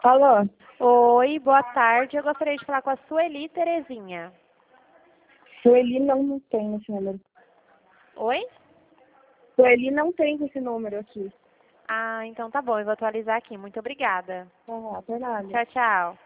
Alô? Oi, boa tarde. Eu gostaria de falar com a Sueli Terezinha. Sueli não tem esse número. Oi? Sueli não tem esse número aqui. Ah, então tá bom. Eu vou atualizar aqui. Muito obrigada. Ah, por nada. Tchau, tchau.